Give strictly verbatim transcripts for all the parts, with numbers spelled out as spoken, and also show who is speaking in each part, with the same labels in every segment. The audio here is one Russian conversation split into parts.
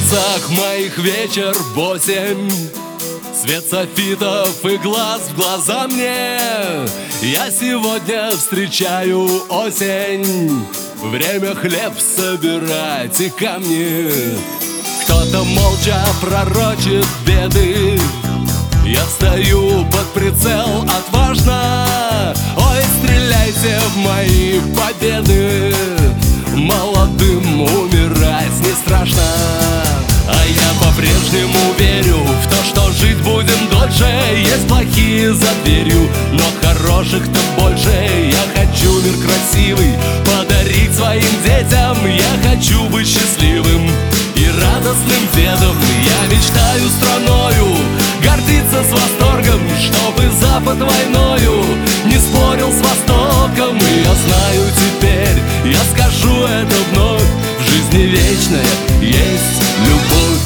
Speaker 1: лицах моих вечер в осень, свет софитов и глаз в глаза мне. Я сегодня встречаю осень, время хлеб собирать и камни. Кто-то молча пророчит беды, я встаю под прицел отважно. Ой, стреляйте в мои победы, молодым умирать не страшно. А я по-прежнему верю в то, что жить будем дольше. Есть плохие за дверью, но хороших-то больше. Я хочу мир красивый подарить своим детям. Я хочу быть счастливым и радостным дедом. Я мечтаю страною гордиться с восторгом, чтобы Запад войною не спорил с Востоком. И я знаю теперь, я скажу это вновь: в жизни вечная есть любовь.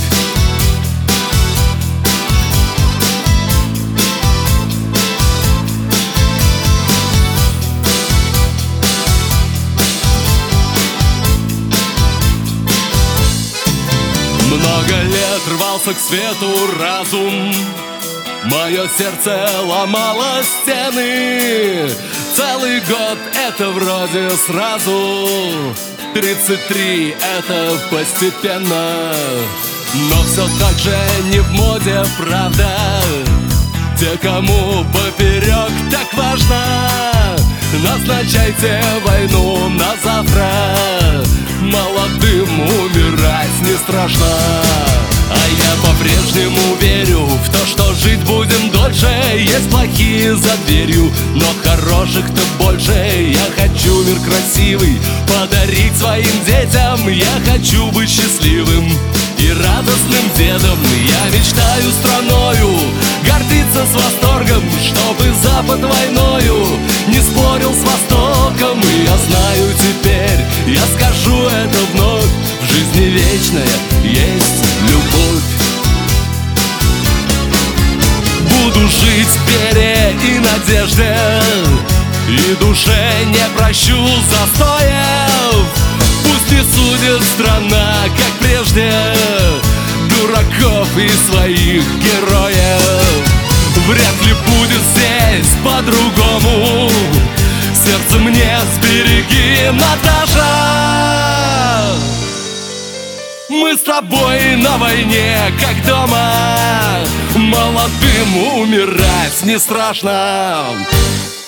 Speaker 1: Много лет рвался к свету разум, мое сердце ломало стены. Целый год это вроде сразу, тридцать три это постепенно. Но все так же не в моде, правда. Те, кому поперек так важно, назначайте войну на завтра. Молодым умирать не страшно. А я по-прежнему верю в то, что жить будем дольше. Есть плохие за дверью, но хороших-то больше. Я хочу мир красивый подарить своим детям. Я хочу быть счастливым и радостным дедом. Я мечтаю страною гордиться с восторгом, чтобы Запад войною не спорил с Востоком. И я знаю теперь, я скажу это вновь: в жизни вечная есть любовь. Буду жить в вере и надежде, и душе не прощу застоев. Пусть не судит страна, как прежде, дураков и своих героев. Вряд ли будет здесь по-другому. Сердце мне сбереги, Наташа. Мы с тобой на войне, как дома. Молодым умирать не страшно.